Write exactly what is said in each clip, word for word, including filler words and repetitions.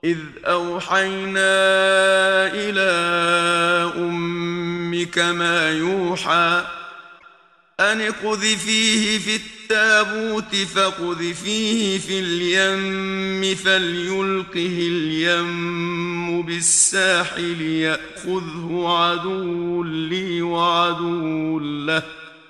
إذ أوحينا إلى أمك ما يوحى أن اقذفيه في التابوت فاقذفيه في اليم فليلقه اليم بالساحل يأخذه عدو لي وعدو له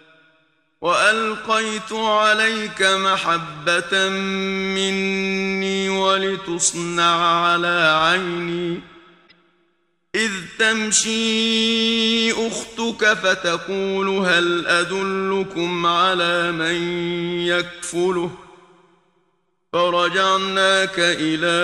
وألقيت عليك محبة مني ولتصنع على عيني إذ تمشي أختك فتقول هل أدلكم على من يكفله فرجعناك إلى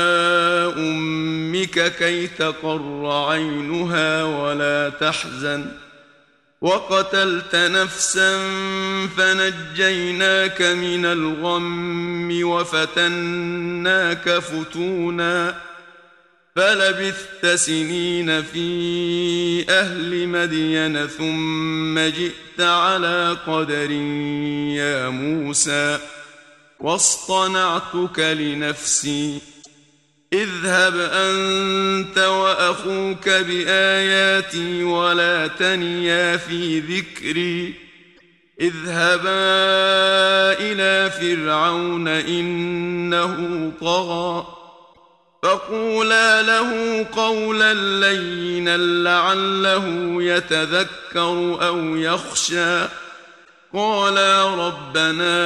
أمك كي تقر عينها ولا تحزن وقتلت نفسا فنجيناك من الغم وفتناك فتونا فلبثت سنين في أهل مدين ثم جئت على قدر يا موسى واصطنعتك لنفسي اذهب أنت وأخوك بآياتي ولا تنيا في ذكري اذهبا إلى فرعون إنه طغى فقولا له قولا لينا لعله يتذكر أو يخشى قالا ربنا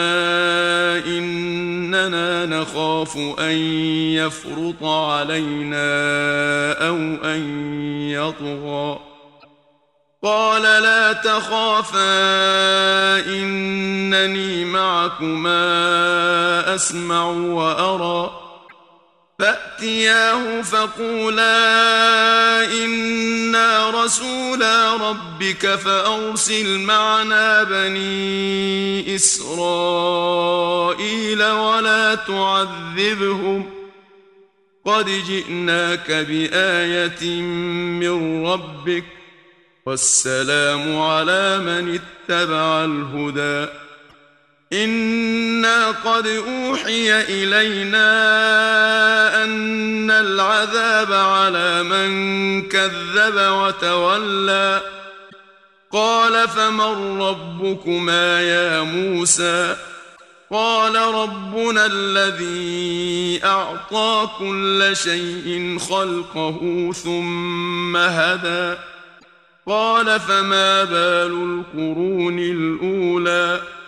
إننا نخاف أن يفرط علينا أو أن يطغى قال لا تخافا إنني معكما أسمع وأرى فأتياه فقولا إنا رسولا ربك فأرسل معنا بني إسرائيل ولا تعذبهم قد جئناك بآية من ربك والسلام على من اتبع الهدى إنا قد أوحي إلينا أن العذاب على من كذب وتولى قال فمن ربكما يا موسى قال ربنا الذي أعطى كل شيء خلقه ثم هدى قال فما بال القرون الأولى